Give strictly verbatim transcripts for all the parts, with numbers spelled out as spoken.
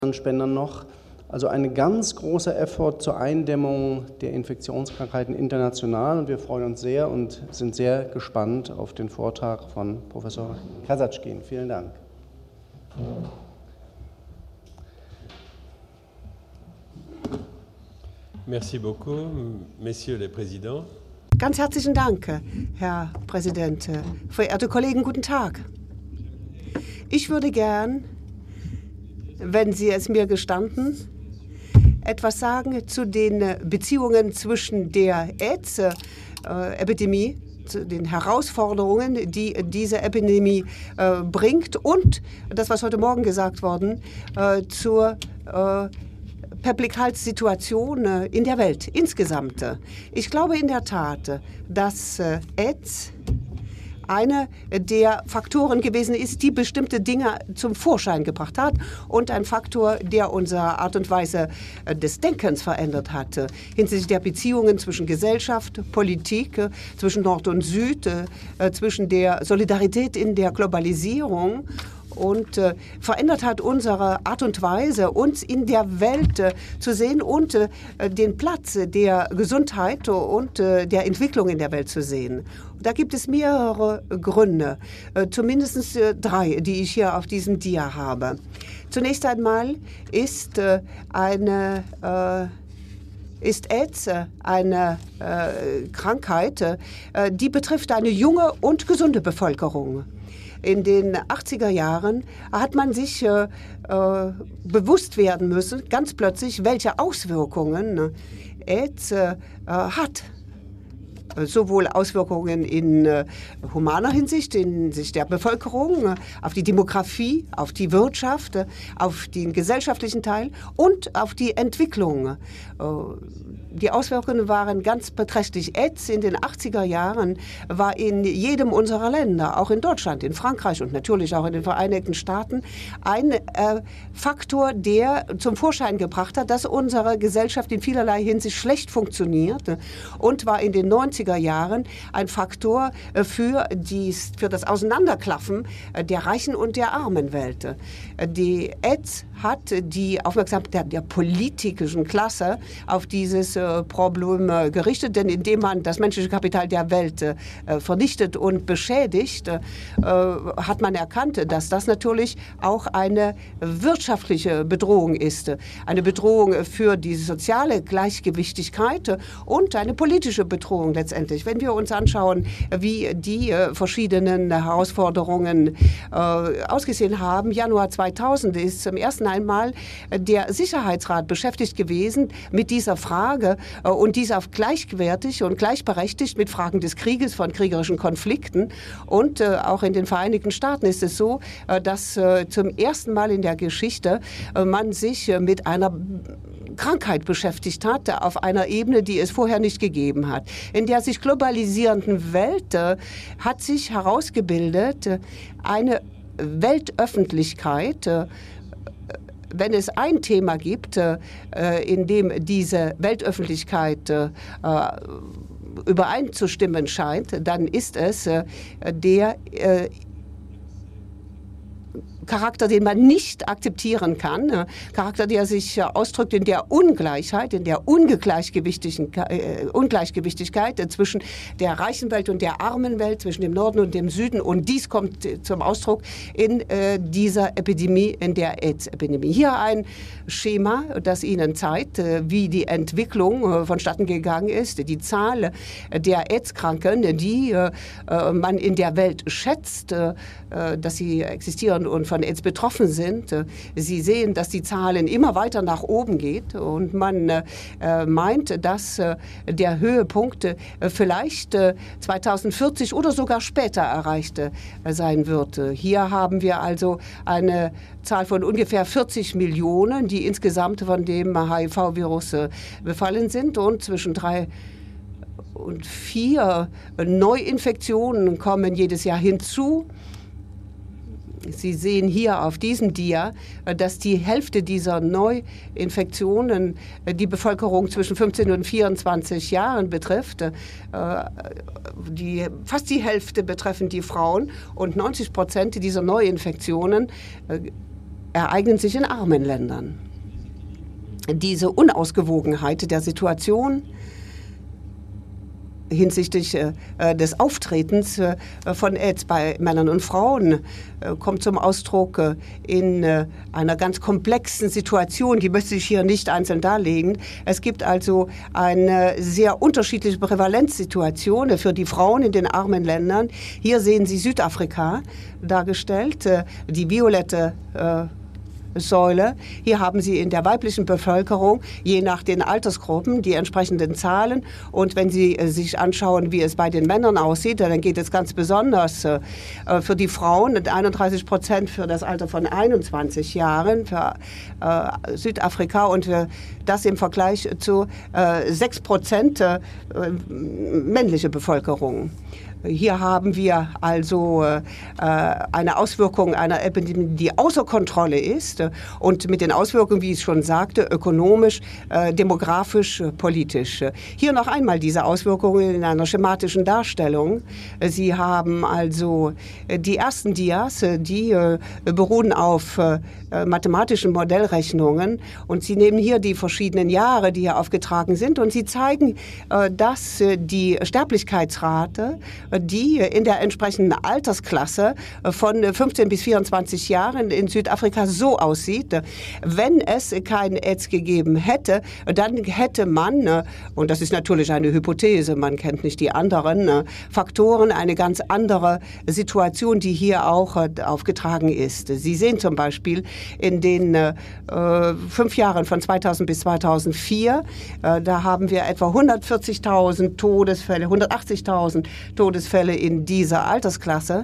Spendern noch. Also ein ganz großer Effort zur Eindämmung der Infektionskrankheiten international und wir freuen uns sehr und sind sehr gespannt auf den Vortrag von Professor Kasatschkin. Vielen Dank. Merci beaucoup, Messieurs les Présidents. Ganz herzlichen Dank, Herr Präsident. Verehrte Kollegen, guten Tag. Ich würde gern, wenn Sie es mir gestatten, etwas sagen zu den Beziehungen zwischen der AIDS-Epidemie, zu den Herausforderungen, die diese Epidemie äh, bringt und das, was heute Morgen gesagt worden, äh, zur äh, Publikheitssituation äh, in der Welt insgesamt. Ich glaube in der Tat, dass äh, AIDS einer der Faktoren gewesen ist, die bestimmte Dinge zum Vorschein gebracht hat und ein Faktor, der unsere Art und Weise des Denkens verändert hat, hinsichtlich der Beziehungen zwischen Gesellschaft, Politik, zwischen Nord und Süd, zwischen der Solidarität in der Globalisierung und äh, verändert hat unsere Art und Weise, uns in der Welt äh, zu sehen und äh, den Platz der Gesundheit und äh, der Entwicklung in der Welt zu sehen. Da gibt es mehrere Gründe, äh, zumindest äh, drei, die ich hier auf diesem Dia habe. Zunächst einmal ist äh, eine äh, ist AIDS eine äh, Krankheit, äh, die betrifft eine junge und gesunde Bevölkerung. In den achtziger Jahren hat man sich äh, äh, bewusst werden müssen, ganz plötzlich, welche Auswirkungen AIDS äh, hat. Sowohl Auswirkungen in äh, humaner Hinsicht, in Sicht der Bevölkerung, äh, auf die Demografie, auf die Wirtschaft, äh, auf den gesellschaftlichen Teil und auf die Entwicklung. Äh, Die Auswirkungen waren ganz beträchtlich. AIDS in den achtziger Jahren war in jedem unserer Länder, auch in Deutschland, in Frankreich und natürlich auch in den Vereinigten Staaten, ein äh, Faktor, der zum Vorschein gebracht hat, dass unsere Gesellschaft in vielerlei Hinsicht schlecht funktioniert und war in den neunziger Jahren ein Faktor äh, für, die, für das Auseinanderklaffen äh, der reichen und der armen Welt. Äh, die AIDS hat die Aufmerksamkeit der, der politischen Klasse auf dieses äh, Problem äh, gerichtet, denn indem man das menschliche Kapital der Welt äh, vernichtet und beschädigt, äh, hat man erkannt, dass das natürlich auch eine wirtschaftliche Bedrohung ist, eine Bedrohung für die soziale Gleichgewichtigkeit und eine politische Bedrohung letztendlich. Wenn wir uns anschauen, wie die äh, verschiedenen Herausforderungen äh, ausgesehen haben, Januar zweitausend ist zum ersten einmal der Sicherheitsrat beschäftigt gewesen mit dieser Frage und dies auf gleichwertig und gleichberechtigt mit Fragen des Krieges, von kriegerischen Konflikten. Und äh, auch in den Vereinigten Staaten ist es so, äh, dass äh, zum ersten Mal in der Geschichte äh, man sich äh, mit einer Krankheit beschäftigt hat, auf einer Ebene, die es vorher nicht gegeben hat. In der sich globalisierenden Welt äh, hat sich herausgebildet äh, eine Weltöffentlichkeit, äh, wenn es ein Thema gibt, äh, in dem diese Weltöffentlichkeit äh, übereinzustimmen scheint, dann ist es äh, der äh, Charakter, den man nicht akzeptieren kann, Charakter, der sich ausdrückt in der Ungleichheit, in der Ungleichgewichtigkeit zwischen der reichen Welt und der armen Welt, zwischen dem Norden und dem Süden. Und dies kommt zum Ausdruck in dieser Epidemie, in der AIDS-Epidemie. Hier ein Schema, das Ihnen zeigt, wie die Entwicklung vonstatten gegangen ist. Die Zahl der AIDS-Kranken, die man in der Welt schätzt, dass sie existieren und von AIDS betroffen sind. Sie sehen, dass die Zahlen immer weiter nach oben geht und man äh, meint, dass äh, der Höhepunkt äh, vielleicht äh, zweitausendvierzig oder sogar später erreicht äh, sein wird. Hier haben wir also eine Zahl von ungefähr vierzig Millionen, die insgesamt von dem H I V-Virus äh, befallen sind und zwischen drei und vier Neuinfektionen kommen jedes Jahr hinzu. Sie sehen hier auf diesem Dia, dass die Hälfte dieser Neuinfektionen die Bevölkerung zwischen fünfzehn und vierundzwanzig Jahren betrifft. Die, fast die Hälfte betreffen die Frauen und neunzig Prozent dieser Neuinfektionen ereignen sich in armen Ländern. Diese Unausgewogenheit der Situation hinsichtlich äh, des Auftretens äh, von AIDS bei Männern und Frauen äh, kommt zum Ausdruck äh, in äh, einer ganz komplexen Situation, die möchte ich hier nicht einzeln darlegen. Es gibt also eine sehr unterschiedliche Prävalenzsituation für die Frauen in den armen Ländern. Hier sehen Sie Südafrika dargestellt, äh, die violette äh, Säule. Hier haben Sie in der weiblichen Bevölkerung, je nach den Altersgruppen, die entsprechenden Zahlen. Und wenn Sie äh, sich anschauen, wie es bei den Männern aussieht, dann geht es ganz besonders äh, für die Frauen, einunddreißig Prozent für das Alter von einundzwanzig Jahren für äh, Südafrika und äh, das im Vergleich zu äh, sechs Prozent äh, männliche Bevölkerung. Hier haben wir also äh, eine Auswirkung einer Epidemie, die außer Kontrolle ist und mit den Auswirkungen, wie ich schon sagte, ökonomisch, äh, demografisch, politisch. Hier noch einmal diese Auswirkungen in einer schematischen Darstellung. Sie haben also die ersten Dias, die äh, beruhen auf äh, mathematischen Modellrechnungen und Sie nehmen hier die verschiedenen Jahre, die hier aufgetragen sind und Sie zeigen, äh, dass äh, die Sterblichkeitsrate, die in der entsprechenden Altersklasse von fünfzehn bis vierundzwanzig Jahren in Südafrika so aussieht. Wenn es kein AIDS gegeben hätte, dann hätte man, und das ist natürlich eine Hypothese, man kennt nicht die anderen Faktoren, eine ganz andere Situation, die hier auch aufgetragen ist. Sie sehen zum Beispiel in den äh, fünf Jahren von zweitausend bis zweitausendvier, äh, da haben wir etwa hundertvierzigtausend Todesfälle, hundertachtzigtausend Todesfälle in dieser Altersklasse.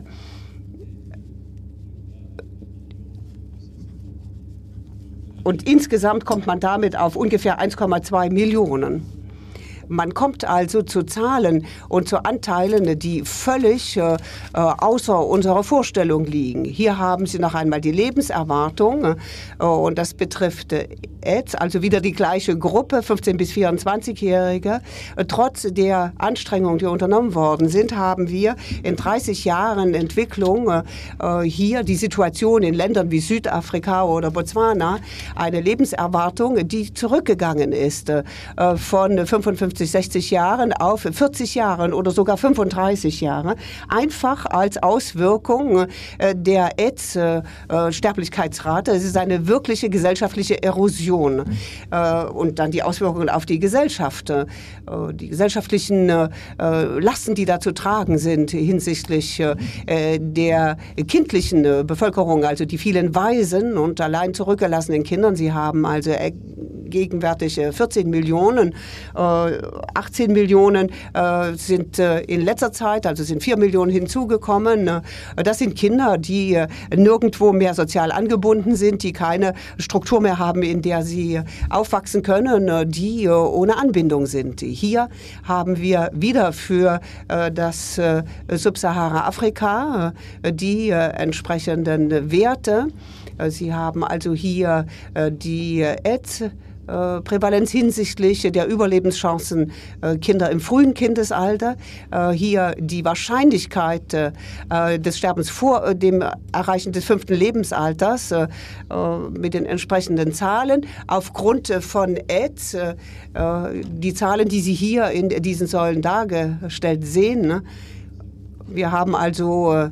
Und insgesamt kommt man damit auf ungefähr eins Komma zwei Millionen. Man kommt also zu Zahlen und zu Anteilen, die völlig äh, außer unserer Vorstellung liegen. Hier haben Sie noch einmal die Lebenserwartung äh, und das betrifft äh, AIDS, also wieder die gleiche Gruppe, fünfzehn bis vierundzwanzigjährige. Äh, trotz der Anstrengungen, die unternommen worden sind, haben wir in dreißig Jahren Entwicklung äh, hier die Situation in Ländern wie Südafrika oder Botswana, eine Lebenserwartung, die zurückgegangen ist äh, von fünfundfünfzig, sechzig Jahren auf vierzig Jahren oder sogar fünfunddreißig Jahre, einfach als Auswirkung äh, der AIDS-Sterblichkeitsrate. Es ist eine wirkliche gesellschaftliche Erosion. Äh, und dann die Auswirkungen auf die Gesellschaft, äh, die gesellschaftlichen äh, Lasten, die da zu tragen sind hinsichtlich äh, der kindlichen äh, Bevölkerung, also die vielen Waisen und allein zurückgelassenen Kindern. Sie haben also äh, gegenwärtig äh, vierzehn Millionen, äh, achtzehn Millionen äh, sind äh, in letzter Zeit, also sind vier Millionen hinzugekommen. Äh, das sind Kinder, die äh, nirgendwo mehr sozial angebunden sind, die keine Struktur mehr haben, in der sie äh, aufwachsen können, äh, die äh, ohne Anbindung sind. Hier haben wir wieder für äh, das äh, Subsahara-Afrika äh, die äh, entsprechenden Werte. Äh, Sie haben also hier äh, die äh, AIDS- Äh, Prävalenz hinsichtlich der Überlebenschancen äh, Kinder im frühen Kindesalter. Äh, hier die Wahrscheinlichkeit äh, des Sterbens vor äh, dem Erreichen des fünften Lebensalters äh, mit den entsprechenden Zahlen. Aufgrund von AIDS, äh, die Zahlen, die Sie hier in diesen Säulen dargestellt sehen. Ne? Wir haben also äh,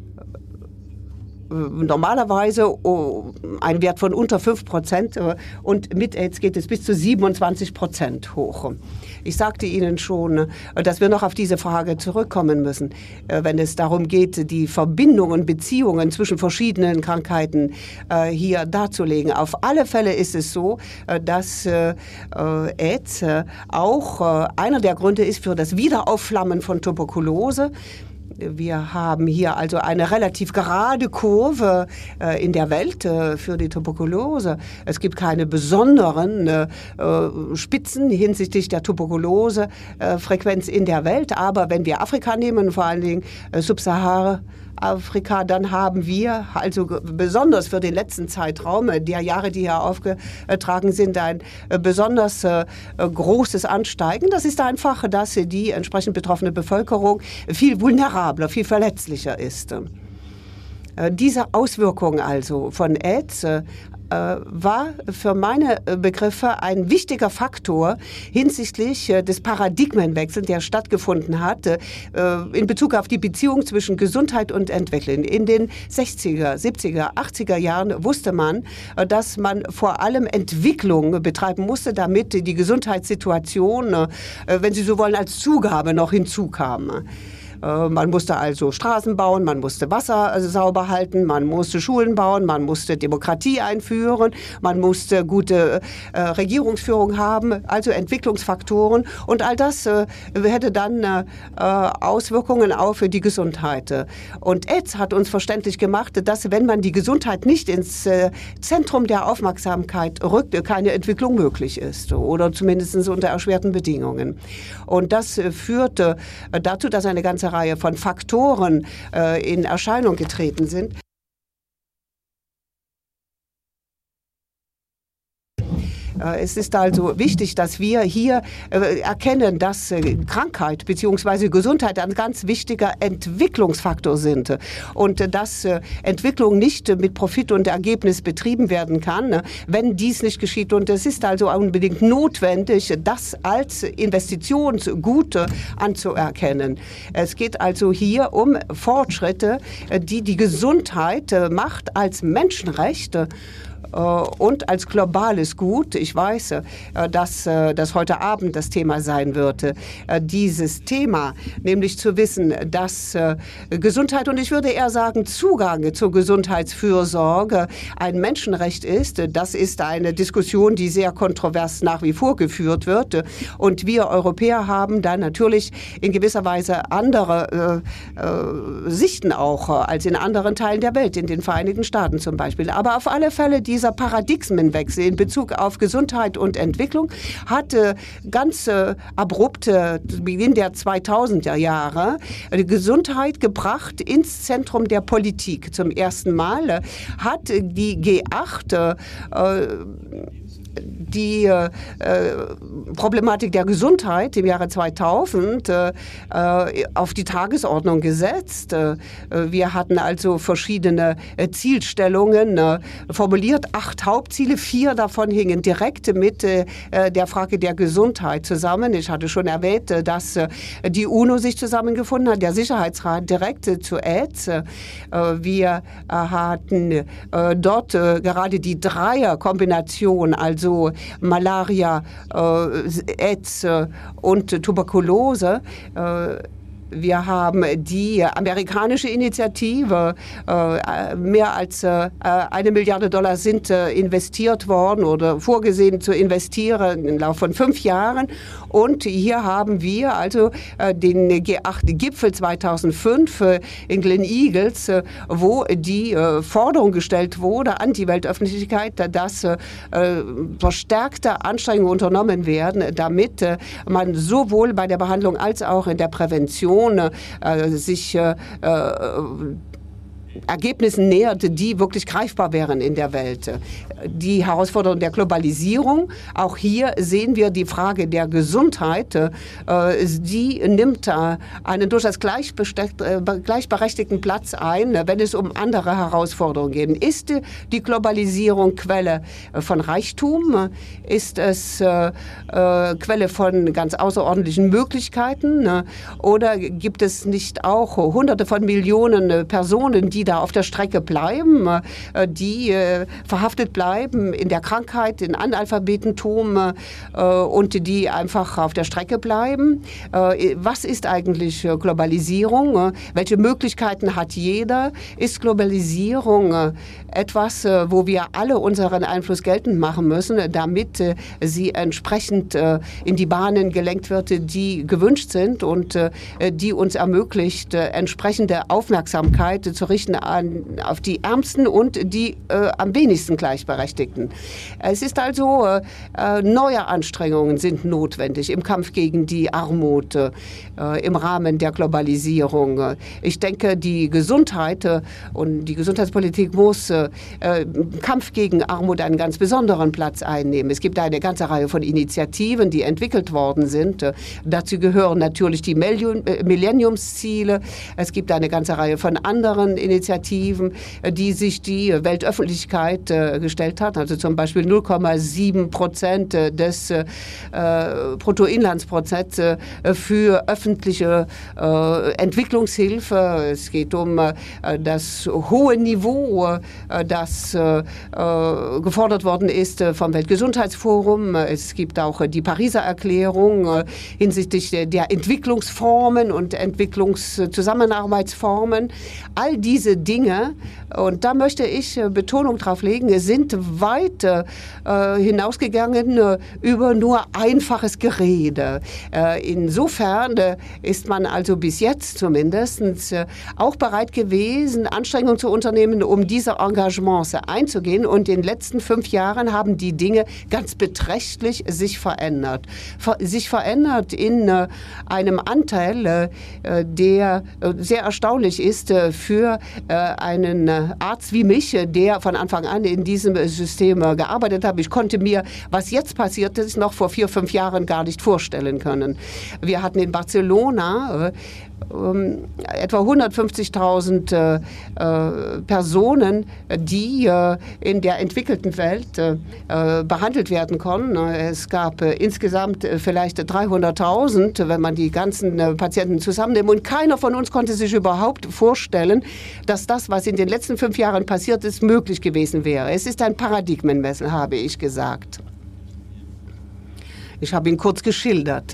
normalerweise oh, ein Wert von unter fünf Prozent und mit AIDS geht es bis zu siebenundzwanzig Prozent hoch. Ich sagte Ihnen schon, dass wir noch auf diese Frage zurückkommen müssen, wenn es darum geht, die Verbindungen, Beziehungen zwischen verschiedenen Krankheiten hier darzulegen. Auf alle Fälle ist es so, dass AIDS auch einer der Gründe ist für das Wiederaufflammen von Tuberkulose. Wir haben hier also eine relativ gerade Kurve äh, in der Welt äh, für die Tuberkulose. Es gibt keine besonderen äh, Spitzen hinsichtlich der Tuberkulosefrequenz in der Welt. Aber wenn wir Afrika nehmen, vor allen Dingen äh, Subsahara, Afrika, dann haben wir also besonders für den letzten Zeitraum der Jahre, die hier aufgetragen sind, ein besonders äh, großes Ansteigen. Das ist einfach, dass die entsprechend betroffene Bevölkerung viel vulnerabler, viel verletzlicher ist. Diese Auswirkung also von AIDS war für meine Begriffe ein wichtiger Faktor hinsichtlich des Paradigmenwechsels, der stattgefunden hat in Bezug auf die Beziehung zwischen Gesundheit und Entwicklung. In den sechziger, siebziger, achtziger Jahren wusste man, dass man vor allem Entwicklung betreiben musste, damit die Gesundheitssituation, wenn Sie so wollen, als Zugabe noch hinzukam. Man musste also Straßen bauen, man musste Wasser sauber halten, man musste Schulen bauen, man musste Demokratie einführen, man musste gute äh, Regierungsführung haben, also Entwicklungsfaktoren. Und all das äh, hätte dann äh, Auswirkungen auf die Gesundheit. Und AIDS hat uns verständlich gemacht, dass wenn man die Gesundheit nicht ins äh, Zentrum der Aufmerksamkeit rückt, keine Entwicklung möglich ist oder zumindest unter erschwerten Bedingungen. Und das äh, führte dazu, dass eine ganze Reihe von Faktoren äh, in Erscheinung getreten sind. Es ist also wichtig, dass wir hier erkennen, dass Krankheit bzw. Gesundheit ein ganz wichtiger Entwicklungsfaktor sind und dass Entwicklung nicht mit Profit und Ergebnis betrieben werden kann, wenn dies nicht geschieht. Und es ist also unbedingt notwendig, das als Investitionsgut anzuerkennen. Es geht also hier um Fortschritte, die die Gesundheit macht als Menschenrecht und als globales Gut. Ich weiß, dass das heute Abend das Thema sein wird. Dieses Thema, nämlich zu wissen, dass Gesundheit und ich würde eher sagen Zugang zur Gesundheitsfürsorge ein Menschenrecht ist. Das ist eine Diskussion, die sehr kontrovers nach wie vor geführt wird. Und wir Europäer haben da natürlich in gewisser Weise andere äh, äh, Sichten auch als in anderen Teilen der Welt, in den Vereinigten Staaten zum Beispiel. Aber auf alle Fälle die Dieser Paradigmenwechsel in Bezug auf Gesundheit und Entwicklung hat äh, ganz äh, abrupt äh, Beginn der zweitausender Jahre die Gesundheit gebracht ins Zentrum der Politik. Zum ersten Mal äh, hat die G acht äh, die äh, Problematik der Gesundheit im Jahre zweitausend äh, auf die Tagesordnung gesetzt. Äh, wir hatten also verschiedene äh, Zielstellungen äh, formuliert, acht Hauptziele, vier davon hingen direkt mit äh, der Frage der Gesundheit zusammen. Ich hatte schon erwähnt, äh, dass äh, die UNO sich zusammengefunden hat, der Sicherheitsrat direkt äh, zu AIDS. Äh, wir äh, hatten äh, dort äh, gerade die Dreierkombination, also Also Malaria, äh, AIDS äh, und Tuberkulose. Äh, Wir haben die amerikanische Initiative, äh, mehr als äh, eine Milliarde Dollar sind äh, investiert worden oder vorgesehen zu investieren im Laufe von fünf Jahren. Und hier haben wir also äh, den G acht Gipfel zweitausendfünf äh, in Glen Eagles, äh, wo die äh, Forderung gestellt wurde an die Weltöffentlichkeit, dass äh, verstärkte Anstrengungen unternommen werden, damit äh, man sowohl bei der Behandlung als auch in der Prävention Äh, sich äh, Ergebnissen näherte, die wirklich greifbar wären in der Welt. Die Herausforderung der Globalisierung, auch hier sehen wir die Frage der Gesundheit, äh, die nimmt äh, einen durchaus gleichberechtigten Platz ein, wenn es um andere Herausforderungen geht. Ist die Globalisierung Quelle von Reichtum? Ist es äh, äh, Quelle von ganz außerordentlichen Möglichkeiten? Oder gibt es nicht auch Hunderte von Millionen Personen, die da auf der Strecke bleiben, die äh, verhaftet bleiben in der Krankheit, in Analphabetentum äh, und die einfach auf der Strecke bleiben. Äh, was ist eigentlich Globalisierung? Welche Möglichkeiten hat jeder? Ist Globalisierung äh, etwas, äh, wo wir alle unseren Einfluss geltend machen müssen, damit äh, sie entsprechend äh, in die Bahnen gelenkt wird, die gewünscht sind und äh, die uns ermöglicht, äh, entsprechende Aufmerksamkeit zu richten an, auf die Ärmsten und die äh, am wenigsten Gleichberechtigten. Es ist also, äh, neue Anstrengungen sind notwendig im Kampf gegen die Armut, äh, im Rahmen der Globalisierung. Ich denke, die Gesundheit äh, und die Gesundheitspolitik muss äh, im Kampf gegen Armut einen ganz besonderen Platz einnehmen. Es gibt eine ganze Reihe von Initiativen, die entwickelt worden sind. Äh, dazu gehören natürlich die Millenniumsziele. Es gibt eine ganze Reihe von anderen Initiativen, Initiativen, die sich die Weltöffentlichkeit gestellt hat, also zum Beispiel null Komma sieben Prozent des Bruttoinlandsprodukts für öffentliche Entwicklungshilfe. Es geht um das hohe Niveau, das gefordert worden ist vom Weltgesundheitsforum. Es gibt auch die Pariser Erklärung hinsichtlich der Entwicklungsformen und Entwicklungszusammenarbeitsformen. All diese Dinge, und da möchte ich Betonung drauf legen, sind weit äh, hinausgegangen äh, über nur einfaches Gerede. Äh, insofern äh, ist man also bis jetzt zumindest äh, auch bereit gewesen, Anstrengungen zu unternehmen, um diese Engagements einzugehen. Und in den letzten fünf Jahren haben die Dinge ganz beträchtlich sich verändert. Ver sich verändert in äh, einem Anteil, äh, der äh, sehr erstaunlich ist äh, für äh, einen äh, Arzt wie mich, der von Anfang an in diesem System gearbeitet hat. Ich konnte mir, was jetzt passiert ist, noch vor vier, fünf Jahren gar nicht vorstellen können. Wir hatten in Barcelona äh, etwa hundertfünfzigtausend äh, Personen, die äh, in der entwickelten Welt äh, behandelt werden konnten. Es gab äh, insgesamt äh, vielleicht dreihunderttausend, wenn man die ganzen äh, Patienten zusammennimmt. Und keiner von uns konnte sich überhaupt vorstellen, dass das, was in den letzten fünf Jahren passiert ist, möglich gewesen wäre. Es ist ein Paradigmenwechsel, habe ich gesagt. Ich habe ihn kurz geschildert.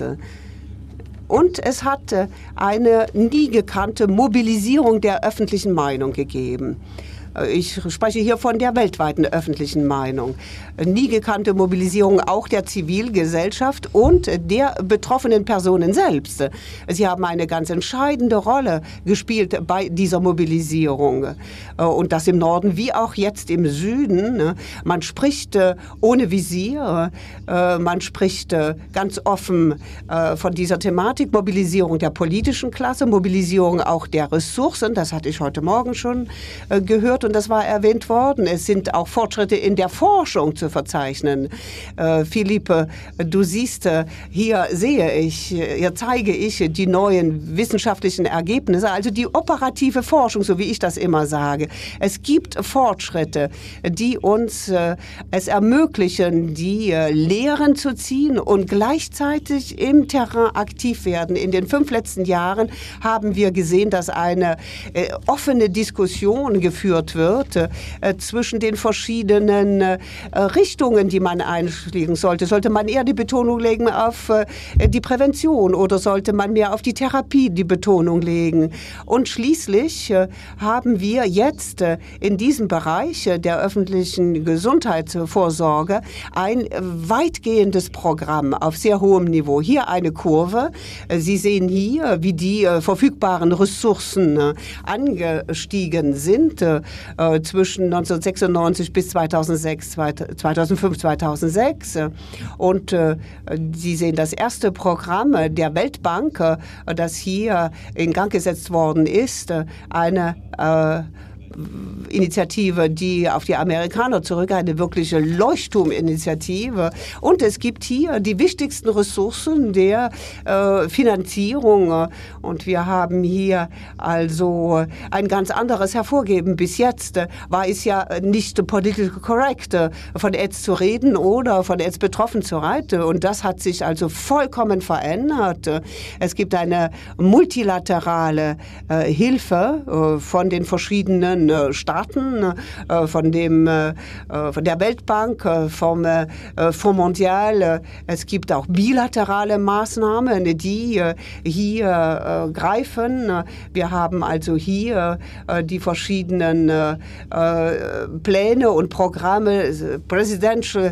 Und es hat eine nie gekannte Mobilisierung der öffentlichen Meinung gegeben. Ich spreche hier von der weltweiten öffentlichen Meinung. Nie gekannte Mobilisierung auch der Zivilgesellschaft und der betroffenen Personen selbst. Sie haben eine ganz entscheidende Rolle gespielt bei dieser Mobilisierung. Und das im Norden wie auch jetzt im Süden. Man spricht ohne Visier, man spricht ganz offen von dieser Thematik. Mobilisierung der politischen Klasse, Mobilisierung auch der Ressourcen, das hatte ich heute Morgen schon gehört. Und das war erwähnt worden. Es sind auch Fortschritte in der Forschung zu verzeichnen. Äh, Philippe, du siehst, äh, hier sehe ich, hier zeige ich die neuen wissenschaftlichen Ergebnisse, also die operative Forschung, so wie ich das immer sage. Es gibt Fortschritte, die uns äh, es ermöglichen, die äh, Lehren zu ziehen und gleichzeitig im Terrain aktiv werden. In den fünf letzten Jahren haben wir gesehen, dass eine äh, offene Diskussion geführt wird äh, zwischen den verschiedenen äh, Richtungen, die man einschlagen sollte. Sollte man eher die Betonung legen auf äh, die Prävention oder sollte man mehr auf die Therapie die Betonung legen? Und schließlich äh, haben wir jetzt äh, in diesem Bereich äh, der öffentlichen Gesundheitsvorsorge ein äh, weitgehendes Programm auf sehr hohem Niveau. Hier eine Kurve. Äh, Sie sehen hier, wie die äh, verfügbaren Ressourcen äh, angestiegen sind. Äh, Äh, zwischen neunzehnhundertsechsundneunzig bis zweitausendsechs, zweitausendfünf, zweitausendsechs. Und äh, Sie sehen das erste Programm der Weltbank, äh, das hier in Gang gesetzt worden ist, eine äh, Initiative, die auf die Amerikaner zurück, eine wirkliche Leuchtturminitiative. Und es gibt hier die wichtigsten Ressourcen der äh, Finanzierung. Und wir haben hier also ein ganz anderes hervorgeben. Bis jetzt war es ja nicht political correct, von AIDS zu reden oder von AIDS betroffen zu sein. Und das hat sich also vollkommen verändert. Es gibt eine multilaterale äh, Hilfe äh, von den verschiedenen Staaten, von, dem, von der Weltbank, vom Fonds Mondial. Es gibt auch bilaterale Maßnahmen, die hier greifen. Wir haben also hier die verschiedenen Pläne und Programme, Presidential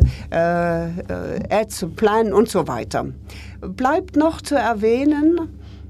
AIDS Plan und so weiter. Bleibt noch zu erwähnen,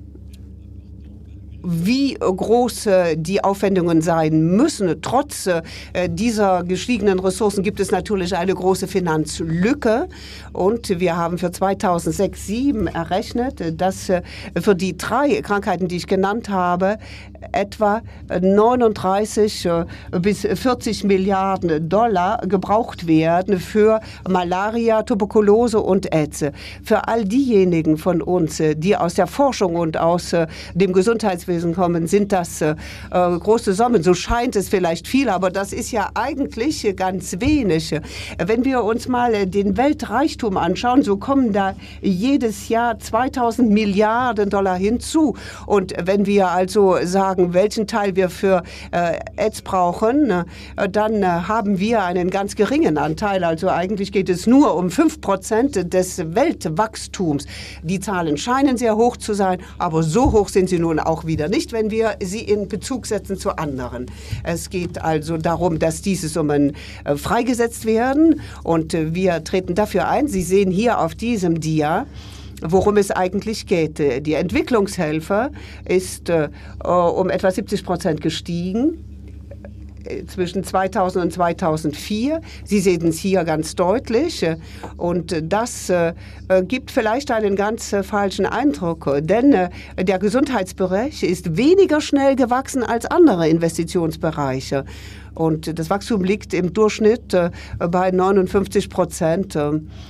wie groß die Aufwendungen sein müssen. Trotz dieser gestiegenen Ressourcen gibt es natürlich eine große Finanzlücke. Und wir haben für zweitausendsechs sieben errechnet, dass für die drei Krankheiten, die ich genannt habe, etwa neununddreißig bis vierzig Milliarden Dollar gebraucht werden für Malaria, Tuberkulose und AIDS. Für all diejenigen von uns, die aus der Forschung und aus dem Gesundheitswesen Gesundheitswesen kommen, sind das äh, große Summen. So scheint es vielleicht viel, aber das ist ja eigentlich ganz wenig. Wenn wir uns mal den Weltreichtum anschauen, so kommen da jedes Jahr zweitausend Milliarden Dollar hinzu. Und wenn wir also sagen, welchen Teil wir für äh, AIDS brauchen, äh, dann äh, haben wir einen ganz geringen Anteil. Also eigentlich geht es nur um fünf Prozent des Weltwachstums. Die Zahlen scheinen sehr hoch zu sein, aber so hoch sind sie nun auch wieder nicht, wenn wir sie in Bezug setzen zu anderen. Es geht also darum, dass diese Summen äh, freigesetzt werden und äh, wir treten dafür ein. Sie sehen hier auf diesem Dia, worum es eigentlich geht. Die Entwicklungshilfe ist äh, um etwa siebzig Prozent gestiegen zwischen zweitausend und zweitausendvier. Sie sehen es hier ganz deutlich. Und das äh, gibt vielleicht einen ganz äh, falschen Eindruck, denn äh, der Gesundheitsbereich ist weniger schnell gewachsen als andere Investitionsbereiche. Und das Wachstum liegt im Durchschnitt äh, bei neunundfünfzig Prozent.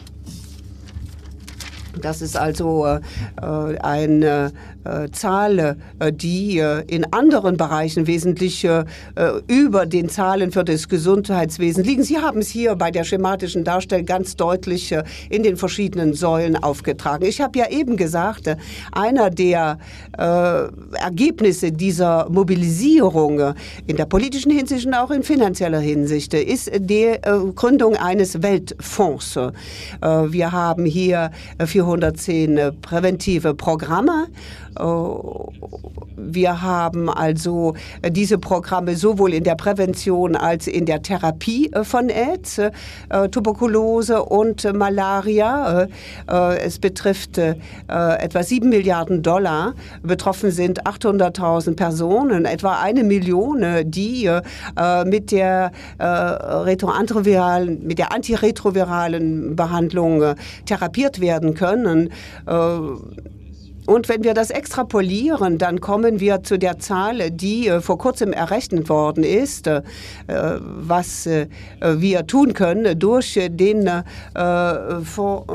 Das ist also äh, eine äh, Zahl, äh, die äh, in anderen Bereichen wesentlich äh, über den Zahlen für das Gesundheitswesen liegen. Sie haben es hier bei der schematischen Darstellung ganz deutlich äh, in den verschiedenen Säulen aufgetragen. Ich habe ja eben gesagt, äh, einer der äh, Ergebnisse dieser Mobilisierung äh, in der politischen Hinsicht und auch in finanzieller Hinsicht äh, ist die äh, Gründung eines Weltfonds. Äh, wir haben hier äh, vierhundertzehn präventive Programme. Wir haben also diese Programme sowohl in der Prävention als in der Therapie von AIDS, Tuberkulose und Malaria. Es betrifft etwa sieben Milliarden Dollar. Betroffen sind achthunderttausend Personen, etwa eine Million, die mit der retroantiviralen, mit der antiretroviralen Behandlung therapiert werden können. Und wenn wir das extrapolieren, dann kommen wir zu der Zahl, die äh, vor kurzem errechnet worden ist, äh, was äh, wir tun können durch den äh, Fonds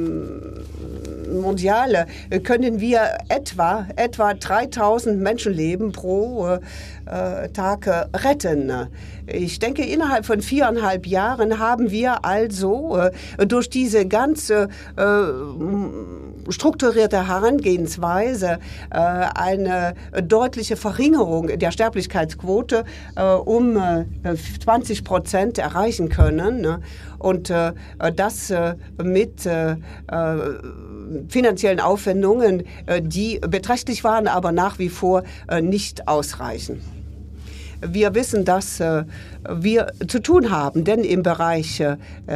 äh, Mondial, können wir etwa, etwa dreitausend Menschenleben pro äh, Tag retten. Ich denke, innerhalb von viereinhalb Jahren haben wir also äh, durch diese ganze äh, strukturierte Herangehensweise äh, eine deutliche Verringerung der Sterblichkeitsquote äh, um äh, zwanzig Prozent erreichen können. Ne? Und äh, das äh, mit äh, finanziellen Aufwendungen, äh, die beträchtlich waren, aber nach wie vor äh, nicht ausreichen. Wir wissen, dass äh, wir zu tun haben, denn im Bereich äh,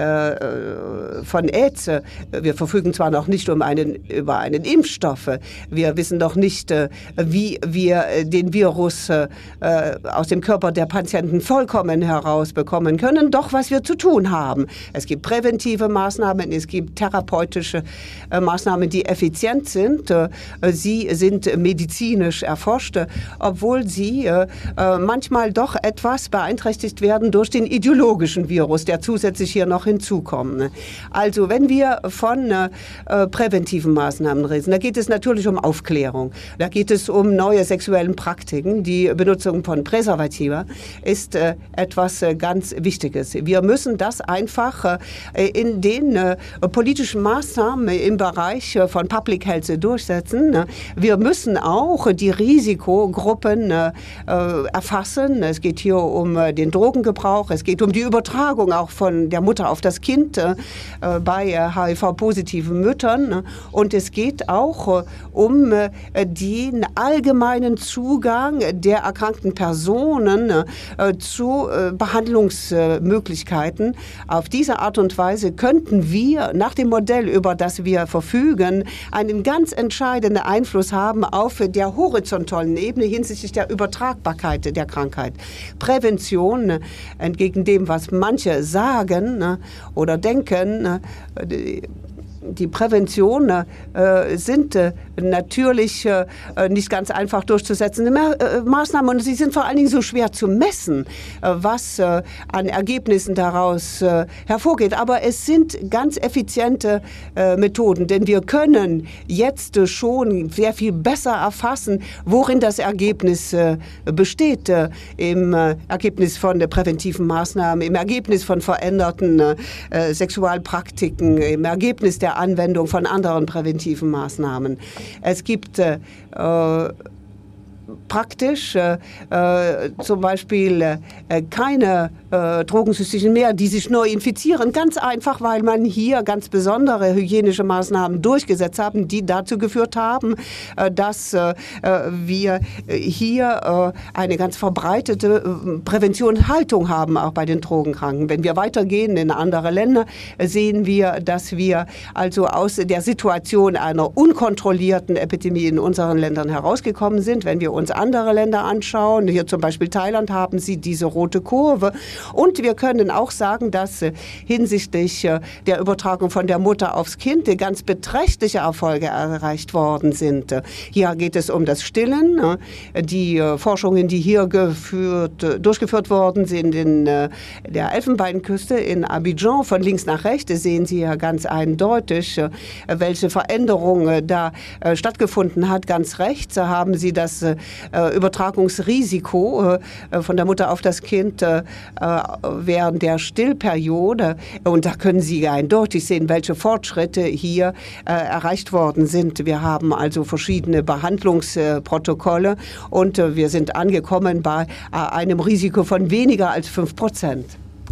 von AIDS, äh, wir verfügen zwar noch nicht um einen, über einen Impfstoff, wir wissen noch nicht, äh, wie wir den Virus äh, aus dem Körper der Patienten vollkommen herausbekommen können, doch was wir zu tun haben. Es gibt präventive Maßnahmen, es gibt therapeutische äh, Maßnahmen, die effizient sind. Äh, sie sind medizinisch erforscht, obwohl sie äh, manchmal doch etwas beeinträchtigt werden durch den ideologischen Virus, der zusätzlich hier noch hinzukommt. Also wenn wir von äh, präventiven Maßnahmen reden, da geht es natürlich um Aufklärung, da geht es um neue sexuellen Praktiken. Die Benutzung von Präservativa ist äh, etwas äh, ganz Wichtiges. Wir müssen das einfach äh, in den äh, politischen Maßnahmen im Bereich äh, von Public Health durchsetzen. Wir müssen auch die Risikogruppen äh, erfassen. Es geht hier um den Drogengebrauch, es geht um die Übertragung auch von der Mutter auf das Kind äh, bei H I V-positiven Müttern. Und es geht auch äh, um äh, den allgemeinen Zugang der erkrankten Personen äh, zu äh, Behandlungsmöglichkeiten. Auf diese Art und Weise könnten wir nach dem Modell, über das wir verfügen, einen ganz entscheidenden Einfluss haben auf der horizontalen Ebene hinsichtlich der Übertragbarkeit der Krankheit. Prävention, entgegen dem, was manche sagen oder denken, die Prävention äh, sind äh, natürlich äh, nicht ganz einfach durchzusetzende Ma äh, Maßnahmen und sie sind vor allen Dingen so schwer zu messen, äh, was äh, an Ergebnissen daraus äh, hervorgeht. Aber es sind ganz effiziente äh, Methoden, denn wir können jetzt äh, schon sehr viel besser erfassen, worin das Ergebnis äh, besteht, äh, im äh, Ergebnis von äh, präventiven Maßnahmen, im Ergebnis von veränderten äh, Sexualpraktiken, im Ergebnis der Anwendung von anderen präventiven Maßnahmen. Es gibt äh, praktisch äh, äh, zum Beispiel äh, keine äh, Drogensüchtigen mehr, die sich neu infizieren. Ganz einfach, weil man hier ganz besondere hygienische Maßnahmen durchgesetzt haben, die dazu geführt haben, äh, dass äh, wir hier äh, eine ganz verbreitete äh, Präventionshaltung haben, auch bei den Drogenkranken. Wenn wir weitergehen in andere Länder, äh, sehen wir, dass wir also aus der Situation einer unkontrollierten Epidemie in unseren Ländern herausgekommen sind. Wenn wir uns andere Länder anschauen, hier zum Beispiel Thailand, haben sie diese rote Kurve. Und wir können auch sagen, dass äh, hinsichtlich äh, der Übertragung von der Mutter aufs Kind äh, ganz beträchtliche Erfolge erreicht worden sind. Äh, hier geht es um das Stillen. Äh, die äh, Forschungen, die hier geführt, äh, durchgeführt worden sind in äh, der Elfenbeinküste in Abidjan, von links nach rechts, sehen Sie ja ganz eindeutig, äh, welche Veränderung äh, da äh, stattgefunden hat. Ganz rechts haben Sie das äh, Übertragungsrisiko äh, von der Mutter auf das Kind äh, während der Stillperiode. Und da können Sie eindeutig sehen, welche Fortschritte hier äh, erreicht worden sind. Wir haben also verschiedene Behandlungsprotokolle und äh, wir sind angekommen bei äh, einem Risiko von weniger als fünf Prozent.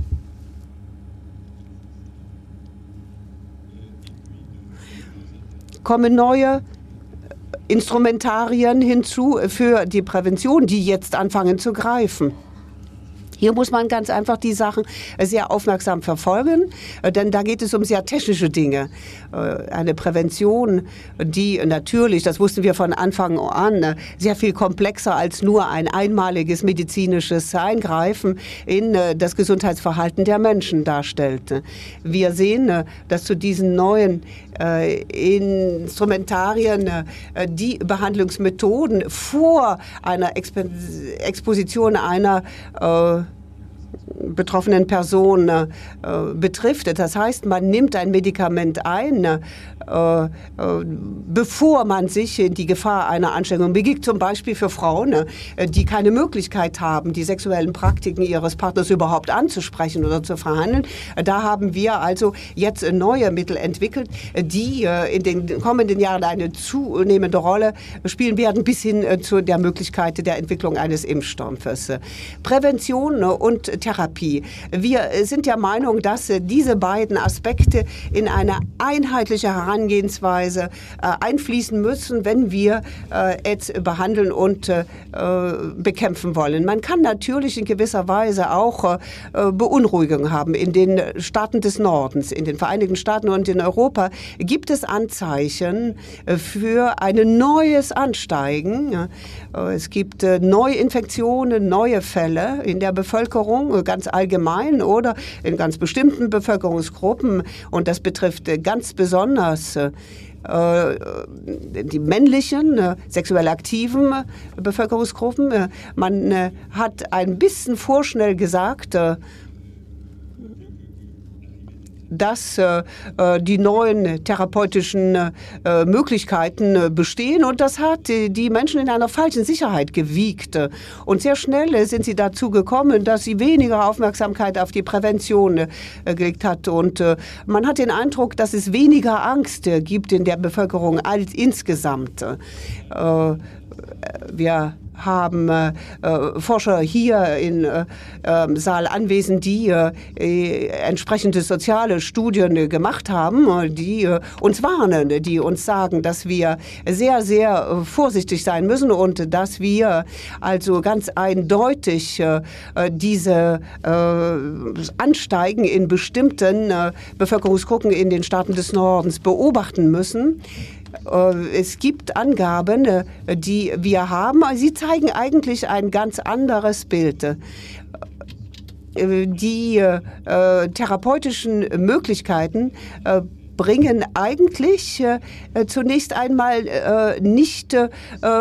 Kommen neue Instrumentarien hinzu für die Prävention, die jetzt anfangen zu greifen. Hier muss man ganz einfach die Sachen sehr aufmerksam verfolgen, denn da geht es um sehr technische Dinge. Eine Prävention, die natürlich, das wussten wir von Anfang an, sehr viel komplexer als nur ein einmaliges medizinisches Eingreifen in das Gesundheitsverhalten der Menschen darstellt. Wir sehen, dass zu diesen neuen Instrumentarien die Behandlungsmethoden vor einer Exposition einer äh, betroffenen Person äh, betrifft. Das heißt, man nimmt ein Medikament ein, äh, äh, bevor man sich in die Gefahr einer Ansteckung begibt, zum Beispiel für Frauen, äh, die keine Möglichkeit haben, die sexuellen Praktiken ihres Partners überhaupt anzusprechen oder zu verhandeln. Da haben wir also jetzt neue Mittel entwickelt, die äh, in den kommenden Jahren eine zunehmende Rolle spielen werden, bis hin äh, zu der Möglichkeit der Entwicklung eines Impfstoffes. Prävention und Therapie. Wir sind der Meinung, dass diese beiden Aspekte in eine einheitliche Herangehensweise äh, einfließen müssen, wenn wir äh, AIDS behandeln und äh, bekämpfen wollen. Man kann natürlich in gewisser Weise auch äh, Beunruhigung haben. In den Staaten des Nordens, in den Vereinigten Staaten und in Europa gibt es Anzeichen für ein neues Ansteigen. Es gibt äh, Neuinfektionen, neue Fälle in der Bevölkerung, ganz allgemein oder in ganz bestimmten Bevölkerungsgruppen. Und das betrifft ganz besonders äh, die männlichen, äh, sexuell aktiven äh, Bevölkerungsgruppen. Äh, man äh, hat ein bisschen vorschnell gesagt, äh, dass äh, die neuen therapeutischen äh, Möglichkeiten äh, bestehen. Und das hat äh, die Menschen in einer falschen Sicherheit gewiegt. Und sehr schnell äh, sind sie dazu gekommen, dass sie weniger Aufmerksamkeit auf die Prävention äh, gelegt hat. Und äh, man hat den Eindruck, dass es weniger Angst äh, gibt in der Bevölkerung als insgesamt. Äh, wir haben äh, Forscher hier im äh, äh, Saal anwesend, die äh, entsprechende soziale Studien äh, gemacht haben, die äh, uns warnen, die uns sagen, dass wir sehr, sehr äh, vorsichtig sein müssen und dass wir also ganz eindeutig äh, diese äh, Ansteigen in bestimmten äh, Bevölkerungsgruppen in den Staaten des Nordens beobachten müssen. Es gibt Angaben, die wir haben. Sie zeigen eigentlich ein ganz anderes Bild. Die äh, therapeutischen Möglichkeiten äh, bringen eigentlich äh, zunächst einmal äh, nicht äh,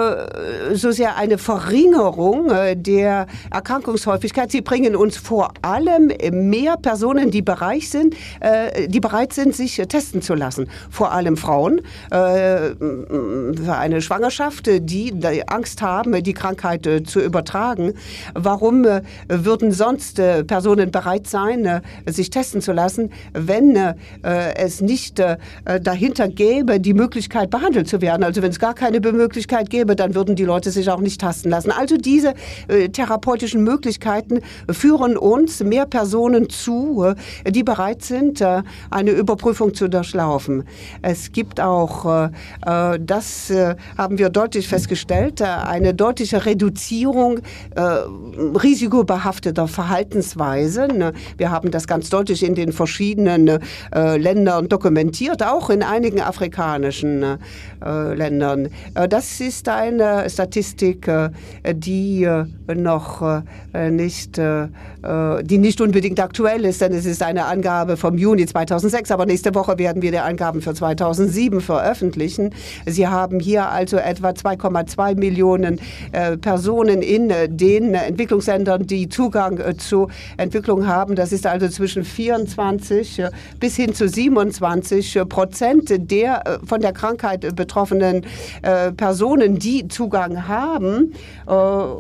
so sehr eine Verringerung äh, der Erkrankungshäufigkeit. Sie bringen uns vor allem mehr Personen, die bereit sind, äh, die bereit sind, sich äh, testen zu lassen. Vor allem Frauen äh, für eine Schwangerschaft, die, die Angst haben, die Krankheit äh, zu übertragen. Warum äh, würden sonst äh, Personen bereit sein, äh, sich testen zu lassen, wenn äh, es nicht äh, dahinter gäbe, die Möglichkeit behandelt zu werden? Also wenn es gar keine Möglichkeit gäbe, dann würden die Leute sich auch nicht testen lassen. Also diese äh, therapeutischen Möglichkeiten führen uns mehr Personen zu, äh, die bereit sind, äh, eine Überprüfung zu durchlaufen. Es gibt auch, äh, das äh, haben wir deutlich festgestellt, äh, eine deutliche Reduzierung äh, risikobehafteter Verhaltensweisen. Wir haben das ganz deutlich in den verschiedenen äh, Ländern dokumentiert, auch in einigen afrikanischen äh, Ländern. Äh, das ist eine Statistik, äh, die äh, noch äh, nicht, äh, die nicht unbedingt aktuell ist, denn es ist eine Angabe vom Juni zweitausendsechs, aber nächste Woche werden wir die Angaben für zweitausendsieben veröffentlichen. Sie haben hier also etwa zwei Komma zwei Millionen äh, Personen in äh, den Entwicklungsländern, die Zugang äh, zu Entwicklung haben. Das ist also zwischen vierundzwanzig äh, bis hin zu siebenundzwanzig Prozent der äh, von der Krankheit äh, betroffenen äh, Personen, die Zugang haben. Äh,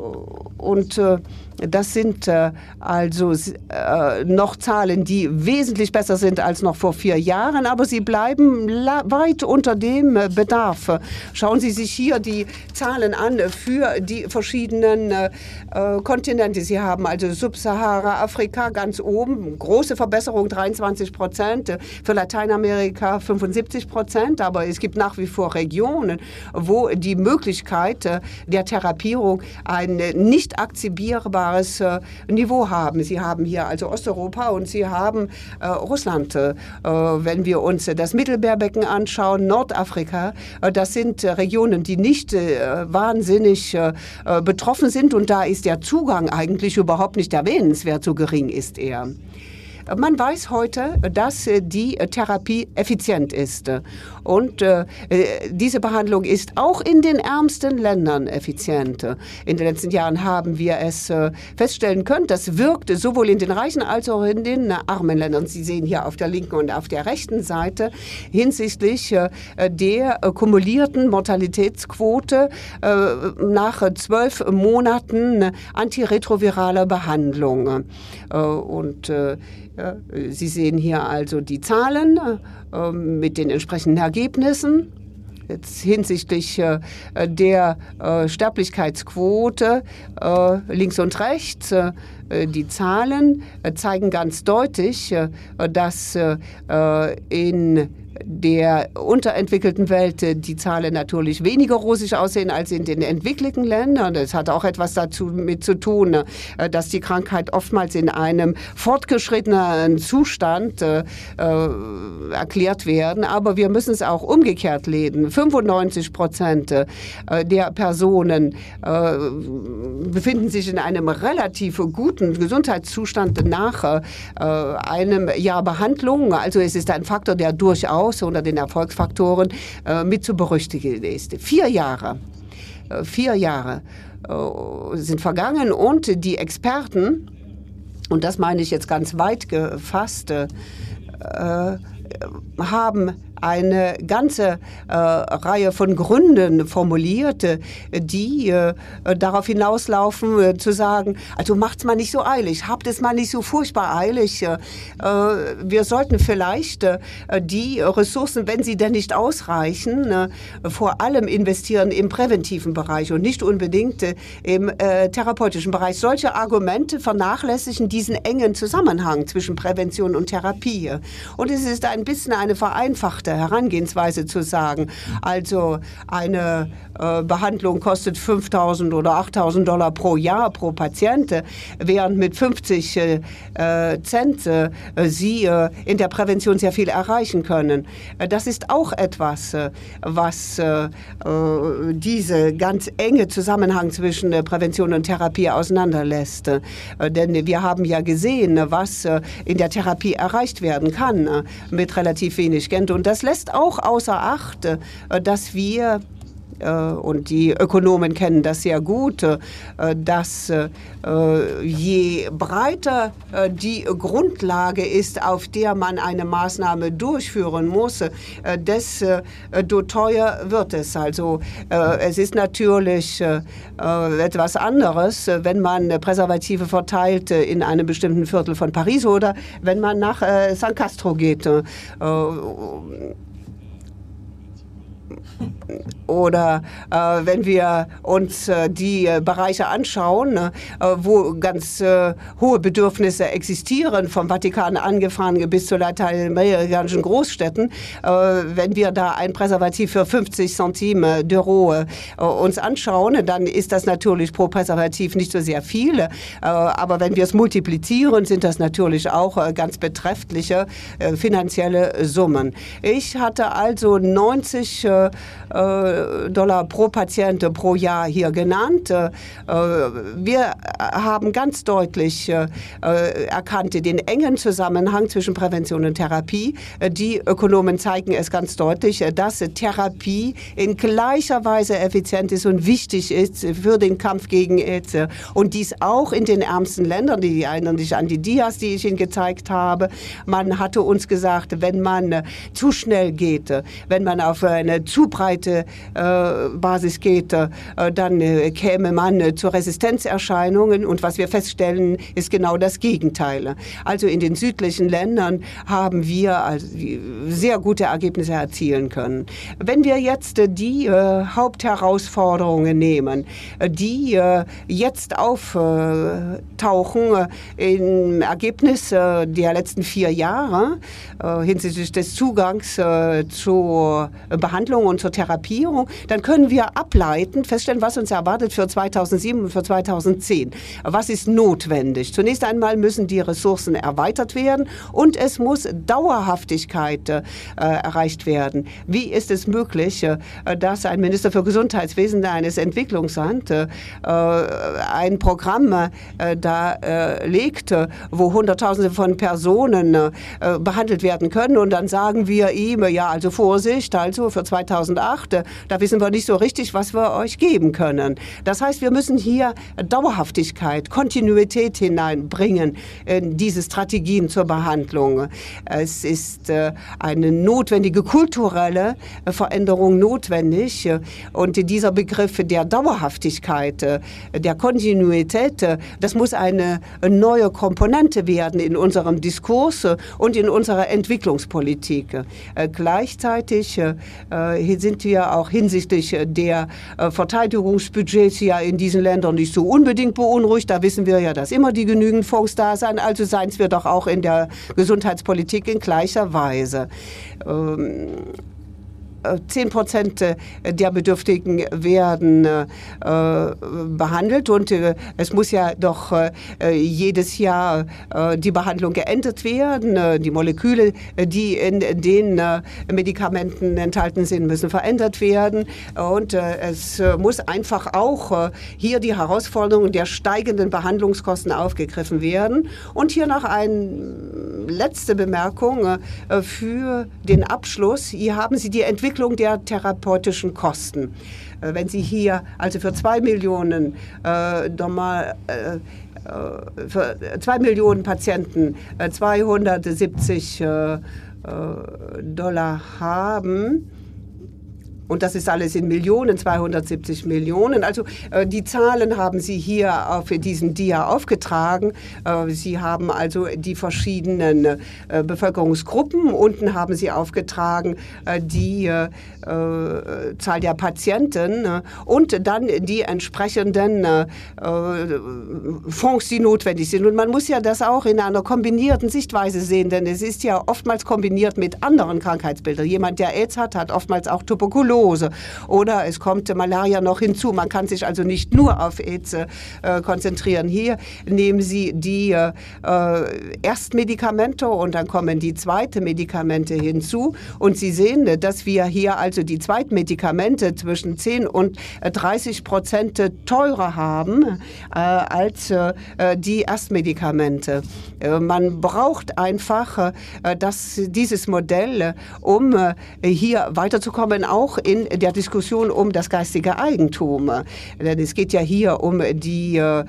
und äh, Das sind äh, also äh, noch Zahlen, die wesentlich besser sind als noch vor vier Jahren, aber sie bleiben weit unter dem äh, Bedarf. Schauen Sie sich hier die Zahlen an für die verschiedenen äh, Kontinente. Sie haben also Subsahara, Afrika ganz oben, große Verbesserung, dreiundzwanzig Prozent, für Lateinamerika fünfundsiebzig Prozent, aber es gibt nach wie vor Regionen, wo die Möglichkeit äh, der Therapierung ein nicht akzeptierbares Niveau haben. Sie haben hier also Osteuropa und Sie haben äh, Russland. Äh, wenn wir uns das Mittelmeerbecken anschauen, Nordafrika, äh, das sind äh, Regionen, die nicht äh, wahnsinnig äh, betroffen sind und da ist der Zugang eigentlich überhaupt nicht erwähnenswert, so gering ist er. Man weiß heute, dass die Therapie effizient ist. Und äh, diese Behandlung ist auch in den ärmsten Ländern effizient. In den letzten Jahren haben wir es äh, feststellen können, das wirkt sowohl in den reichen als auch in den äh, armen Ländern. Sie sehen hier auf der linken und auf der rechten Seite hinsichtlich äh, der äh, kumulierten Mortalitätsquote äh, nach zwölf Monaten antiretroviraler Behandlung. Äh, und äh, Ja, Sie sehen hier also die Zahlen äh, mit den entsprechenden Ergebnissen. Jetzt hinsichtlich äh, der äh, Sterblichkeitsquote äh, links und rechts. Äh, die Zahlen äh, zeigen ganz deutlich, äh, dass äh, in der unterentwickelten Welt die Zahlen natürlich weniger rosig aussehen als in den entwickelten Ländern. Das hat auch etwas dazu mit zu tun, dass die Krankheit oftmals in einem fortgeschrittenen Zustand äh, erklärt werden. Aber wir müssen es auch umgekehrt lesen. fünfundneunzig Prozent der Personen äh, befinden sich in einem relativ guten Gesundheitszustand nach äh, einem Jahr Behandlung. Also es ist ein Faktor, der durchaus unter den Erfolgsfaktoren äh, mit zu berücksichtigen ist. Vier Jahre, äh, vier Jahre äh, sind vergangen und die Experten, und das meine ich jetzt ganz weit gefasst, äh, haben eine ganze äh, Reihe von Gründen formuliert, die äh, darauf hinauslaufen, äh, zu sagen, also macht's mal nicht so eilig, habt es mal nicht so furchtbar eilig. Äh, wir sollten vielleicht äh, die Ressourcen, wenn sie denn nicht ausreichen, äh, vor allem investieren im präventiven Bereich und nicht unbedingt äh, im äh, therapeutischen Bereich. Solche Argumente vernachlässigen diesen engen Zusammenhang zwischen Prävention und Therapie. Und es ist ein bisschen eine vereinfachte Herangehensweise zu sagen. Also eine äh, Behandlung kostet fünftausend oder achttausend Dollar pro Jahr pro Patient, während mit fünfzig äh, Cent äh, Sie äh, in der Prävention sehr viel erreichen können. Äh, das ist auch etwas, äh, was äh, äh, diese ganz enge Zusammenhang zwischen äh, Prävention und Therapie auseinanderlässt. Äh, denn wir haben ja gesehen, was äh, in der Therapie erreicht werden kann äh, mit relativ wenig Geld. Und das lässt auch außer Acht, äh, dass wir und die Ökonomen kennen das sehr gut, dass je breiter die Grundlage ist, auf der man eine Maßnahme durchführen muss, desto teuer wird es. Also es ist natürlich etwas anderes, wenn man Präservative verteilt in einem bestimmten Viertel von Paris oder wenn man nach San Castro geht. Oder äh, wenn wir uns äh, die äh, Bereiche anschauen, äh, wo ganz äh, hohe Bedürfnisse existieren, vom Vatikan angefangen bis zu lateinamerikanischen Großstädten, äh, wenn wir da ein Präservativ für fünfzig Centime d'Euro äh, uns anschauen, dann ist das natürlich pro Präservativ nicht so sehr viel. Äh, aber wenn wir es multiplizieren, sind das natürlich auch äh, ganz beträchtliche äh, finanzielle Summen. Ich hatte also neunzig äh, Dollar pro Patient pro Jahr hier genannt. Wir haben ganz deutlich erkannt den engen Zusammenhang zwischen Prävention und Therapie. Die Ökonomen zeigen es ganz deutlich, dass Therapie in gleicher Weise effizient ist und wichtig ist für den Kampf gegen AIDS. Und dies auch in den ärmsten Ländern. Die erinnern sich an die Dias, die ich Ihnen gezeigt habe. Man hatte uns gesagt, wenn man zu schnell geht, wenn man auf eine zu breite äh, Basis geht, äh, dann äh, käme man äh, zu Resistenzerscheinungen. Und was wir feststellen, ist genau das Gegenteil. Also in den südlichen Ländern haben wir also sehr gute Ergebnisse erzielen können. Wenn wir jetzt äh, die äh, Hauptherausforderungen nehmen, äh, die äh, jetzt auftauchen äh, im Ergebnis äh, der letzten vier Jahre äh, hinsichtlich des Zugangs äh, zur Behandlung und zur Therapierung, dann können wir ableiten, feststellen, was uns erwartet für zweitausendsieben und für zweitausendzehn. Was ist notwendig? Zunächst einmal müssen die Ressourcen erweitert werden und es muss Dauerhaftigkeit äh, erreicht werden. Wie ist es möglich, äh, dass ein Minister für Gesundheitswesen eines Entwicklungslands äh, ein Programm äh, da äh, legt, äh, wo Hunderttausende von Personen äh, behandelt werden können und dann sagen wir ihm, ja, also Vorsicht, also für zweitausendacht, da wissen wir nicht so richtig, was wir euch geben können. Das heißt, wir müssen hier Dauerhaftigkeit, Kontinuität hineinbringen in diese Strategien zur Behandlung. Es ist eine notwendige kulturelle Veränderung notwendig und dieser Begriff der Dauerhaftigkeit, der Kontinuität, das muss eine neue Komponente werden in unserem Diskurs und in unserer Entwicklungspolitik. Gleichzeitig sind wir auch hinsichtlich der Verteidigungsbudgets ja in diesen Ländern nicht so unbedingt beunruhigt. Da wissen wir ja, dass immer die genügend Fonds da sind. Also seien es wir doch auch in der Gesundheitspolitik in gleicher Weise. Ähm zehn Prozent der Bedürftigen werden äh, behandelt und äh, es muss ja doch äh, jedes Jahr äh, die Behandlung geändert werden. Äh, die Moleküle, die in den äh, Medikamenten enthalten sind, müssen verändert werden und äh, es äh, muss einfach auch äh, hier die Herausforderungen der steigenden Behandlungskosten aufgegriffen werden. Und hier noch eine letzte Bemerkung äh, für den Abschluss. Hier haben Sie die Entwicklung der therapeutischen Kosten. Wenn Sie hier also für zwei Millionen äh, normal, äh, für zwei Millionen Patienten äh, zweihundertsiebzig äh, Dollar haben, Und das ist alles in Millionen, zweihundertsiebzig Millionen. Also äh, die Zahlen haben Sie hier auf diesem Dia aufgetragen. Äh, Sie haben also die verschiedenen äh, Bevölkerungsgruppen. Unten haben Sie aufgetragen äh, die äh, Zahl der Patienten äh, und dann die entsprechenden äh, Fonds, die notwendig sind. Und man muss ja das auch in einer kombinierten Sichtweise sehen, denn es ist ja oftmals kombiniert mit anderen Krankheitsbildern. Jemand, der AIDS hat, hat oftmals auch Tuberkulose. Oder es kommt Malaria noch hinzu. Man kann sich also nicht nur auf AIDS äh, konzentrieren. Hier nehmen Sie die äh, Erstmedikamente und dann kommen die zweiten Medikamente hinzu. Und Sie sehen, dass wir hier also die Zweitmedikamente zwischen zehn und dreißig Prozent teurer haben äh, als äh, die Erstmedikamente. Äh, man braucht einfach äh, das, dieses Modell, äh, um äh, hier weiterzukommen, auch in der Diskussion um das geistige Eigentum. Denn es geht ja hier um die äh,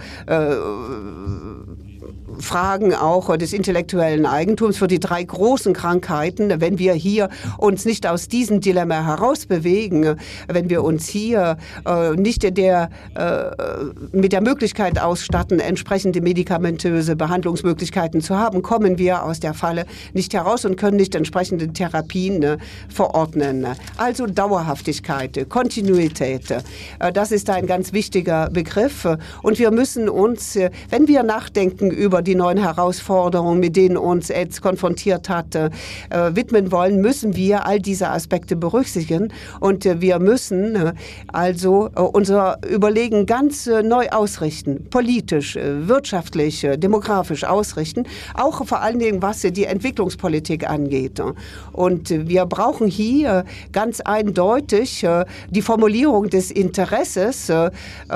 Fragen auch des intellektuellen Eigentums für die drei großen Krankheiten. Wenn wir hier uns nicht aus diesem Dilemma herausbewegen, wenn wir uns hier äh, nicht der, äh, mit der Möglichkeit ausstatten, entsprechende medikamentöse Behandlungsmöglichkeiten zu haben, kommen wir aus der Falle nicht heraus und können nicht entsprechende Therapien äh, verordnen. Also Dauerhaftigkeit, Kontinuität, äh, das ist ein ganz wichtiger Begriff. Und wir müssen uns, äh, wenn wir nachdenken über die neuen Herausforderungen, mit denen uns AIDS konfrontiert hat, äh, widmen wollen, müssen wir all diese Aspekte berücksichtigen. Und äh, wir müssen äh, also äh, unser Überlegen ganz äh, neu ausrichten, politisch, äh, wirtschaftlich, äh, demografisch ausrichten, auch vor allen Dingen, was äh, die Entwicklungspolitik angeht. Und äh, wir brauchen hier ganz eindeutig äh, die Formulierung des Interesses äh,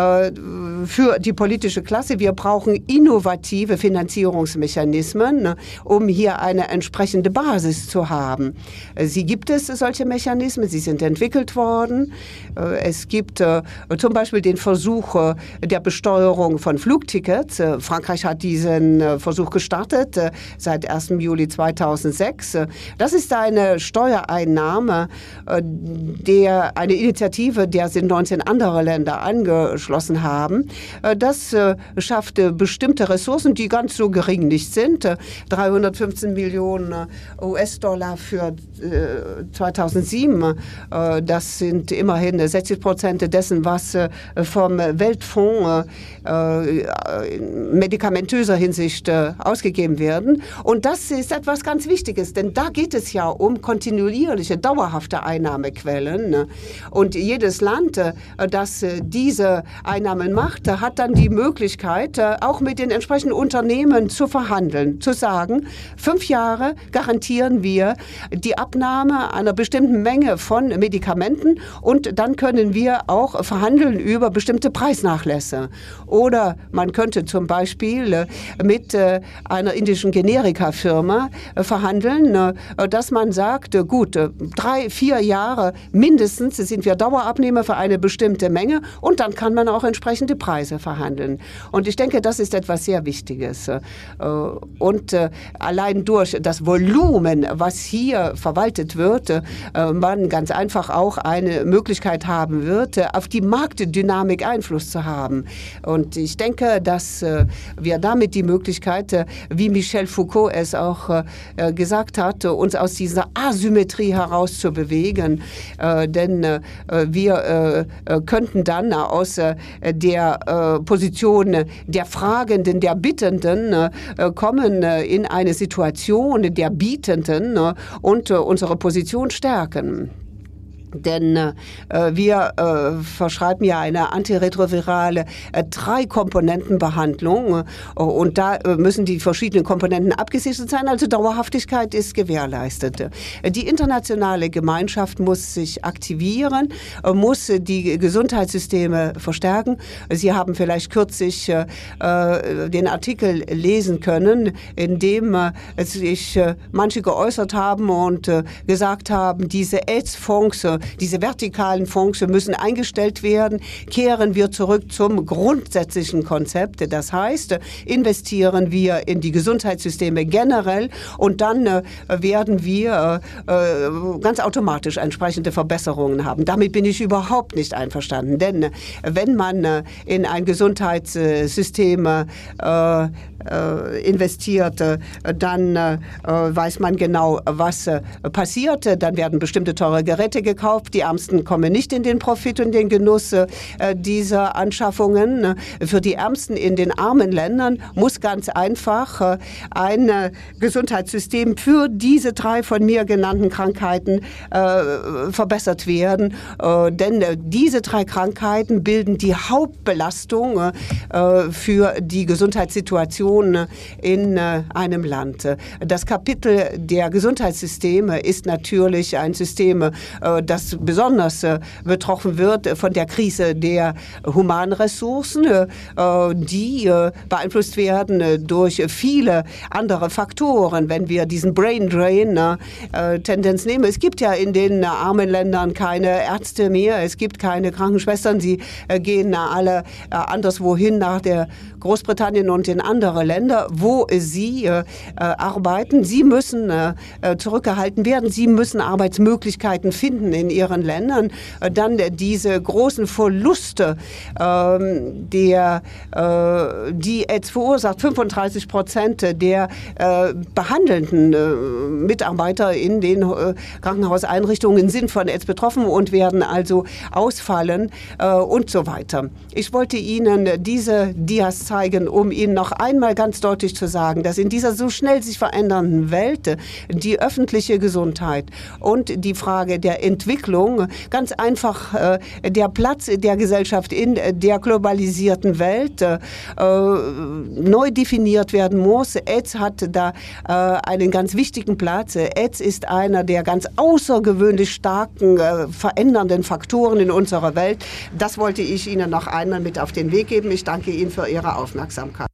für die politische Klasse. Wir brauchen innovative Finanzierungsmechanismen, um hier eine entsprechende Basis zu haben. Sie gibt es, solche Mechanismen, sie sind entwickelt worden. Es gibt äh, zum Beispiel den Versuch äh, der Besteuerung von Flugtickets. Äh, Frankreich hat diesen äh, Versuch gestartet äh, seit ersten Juli zweitausendsechs. Äh, das ist eine Steuereinnahme, äh, der, eine Initiative, der sind neunzehn andere Länder angeschlossen haben. Äh, das äh, schafft äh, bestimmte Ressourcen, die ganz so gering nicht sind. Äh, dreihundertfünfzehn Millionen U S-Dollar für äh, zweitausendsieben. Äh, das sind immerhin sechzig Prozent dessen, was äh, vom Weltfonds äh, in medikamentöser Hinsicht äh, ausgegeben werden. Und das ist etwas ganz Wichtiges, denn da geht es ja um kontinuierliche, dauerhafte Einnahmequellen. Und jedes Land, äh, das äh, diese Einnahmen macht, hat dann die Möglichkeit, äh, auch mit den entsprechenden Unternehmen zu verhandeln, zu sagen, fünf Jahre garantieren wir die Abnahme einer bestimmten Menge von Medikamenten und dann können wir auch verhandeln über bestimmte Preisnachlässe. Oder man könnte zum Beispiel mit einer indischen Generika-Firma verhandeln, dass man sagt, gut, drei, vier Jahre mindestens sind wir Dauerabnehmer für eine bestimmte Menge und dann kann man auch entsprechende Preise verhandeln. Und ich denke, das ist etwas sehr Wichtiges. Und allein durch das Volumen, was hier verwaltet wird, man ganz einfach auch eine Möglichkeit haben wird, auf die Marktdynamik Einfluss zu haben. Und ich denke, dass wir damit die Möglichkeit, wie Michel Foucault es auch gesagt hat, uns aus dieser Asymmetrie herauszubewegen. Denn wir könnten dann aus der Position der Fragenden, der Bittenden kommen in eine Situation der Bietenden und unsere Position stärken. Denn äh, wir äh, verschreiben ja eine antiretrovirale äh, Drei-Komponenten-Behandlung äh, und da äh, müssen die verschiedenen Komponenten abgesichert sein, also Dauerhaftigkeit ist gewährleistet. Äh, die internationale Gemeinschaft muss sich aktivieren, äh, muss äh, die Gesundheitssysteme verstärken. Sie haben vielleicht kürzlich äh, äh, den Artikel lesen können, in dem äh, sich äh, manche geäußert haben und äh, gesagt haben, diese AIDS-Fonds, äh, diese vertikalen Fonds müssen eingestellt werden. Kehren wir zurück zum grundsätzlichen Konzept. Das heißt, investieren wir in die Gesundheitssysteme generell und dann äh, werden wir äh, ganz automatisch entsprechende Verbesserungen haben. Damit bin ich überhaupt nicht einverstanden, denn äh, wenn man äh, in ein Gesundheitssystem äh, äh, investiert, äh, dann äh, weiß man genau, was äh, passiert. Dann werden bestimmte teure Geräte gekauft. Die Ärmsten kommen nicht in den Profit und den Genuss äh, dieser Anschaffungen. Für die Ärmsten in den armen Ländern muss ganz einfach äh, ein äh, Gesundheitssystem für diese drei von mir genannten Krankheiten äh, verbessert werden. Äh, denn äh, diese drei Krankheiten bilden die Hauptbelastung äh, für die Gesundheitssituation in äh, einem Land. Das Kapitel der Gesundheitssysteme ist natürlich ein System, äh, das besonders äh, betroffen wird von der Krise der humanen Ressourcen, äh, die äh, beeinflusst werden äh, durch viele andere Faktoren. Wenn wir diesen Brain Drain äh, Tendenz nehmen, es gibt ja in den äh, armen Ländern keine Ärzte mehr, es gibt keine Krankenschwestern, sie äh, gehen äh, alle äh, anderswohin nach der Großbritannien und in andere Länder, wo sie äh, arbeiten. Sie müssen äh, zurückgehalten werden. Sie müssen Arbeitsmöglichkeiten finden in ihren Ländern. Äh, dann äh, diese großen Verluste, äh, der, äh, die AIDS verursacht. fünfunddreißig Prozent der äh, behandelnden äh, Mitarbeiter in den äh, Krankenhauseinrichtungen sind von AIDS betroffen und werden also ausfallen äh, und so weiter. Ich wollte Ihnen diese Dias zeigen, um Ihnen noch einmal ganz deutlich zu sagen, dass in dieser so schnell sich verändernden Welt die öffentliche Gesundheit und die Frage der Entwicklung ganz einfach äh, der Platz der Gesellschaft in der globalisierten Welt äh, neu definiert werden muss. AIDS hat da äh, einen ganz wichtigen Platz. AIDS ist einer der ganz außergewöhnlich starken äh, verändernden Faktoren in unserer Welt. Das wollte ich Ihnen noch einmal mit auf den Weg geben. Ich danke Ihnen für Ihre Aufmerksamkeit.